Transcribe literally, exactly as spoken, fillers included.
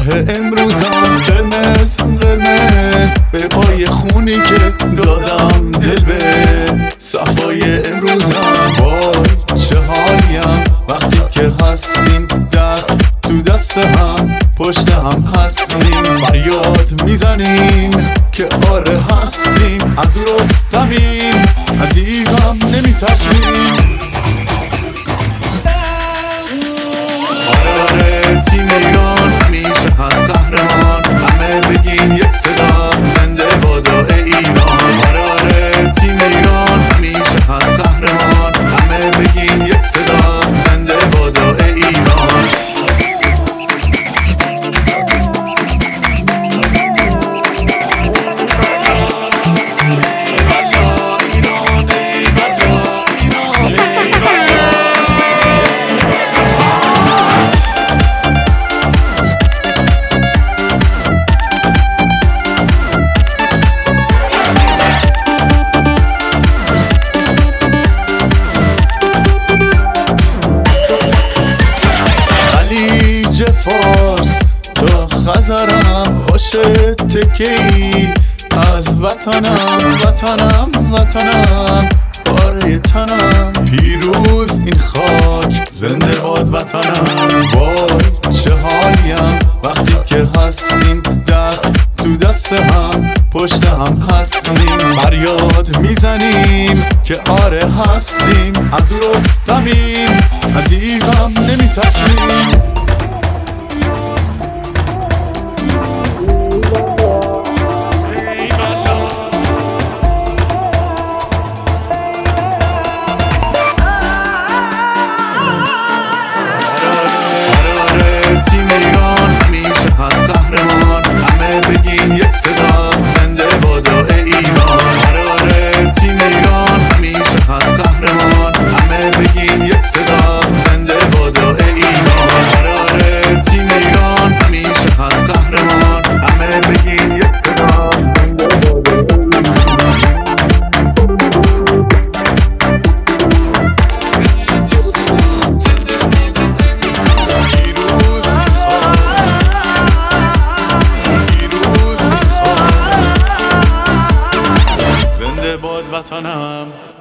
امروزم قرمز قرمز به پای خونی که دادم دل به صفای امروزم. وای چه حالیم وقتی که هستیم دست تو دست هم پشت هم هستیم، فریاد میزنیم که آره هستیم، از رستمیم دیوم نمیترسیم. آره تیم ایران همیشه هست قهرمان، همه بگین یک صدا زنده بادا ایران. آره آره تیم ایران همیشه هست قهرمان، همه بگین یک صدا زنده بادا ایران. فارس تا خزرم باشه تکی از وطنم وطنم وطنم باره تنم، پیروز این خاک زنده باد وطنم. وای چه حالیم وقتی که هستیم دست تو دست هم پشت هم هستیم، فریاد میزنیم که آره هستیم، از رستمیم دیوم نمیترسیم. وطنم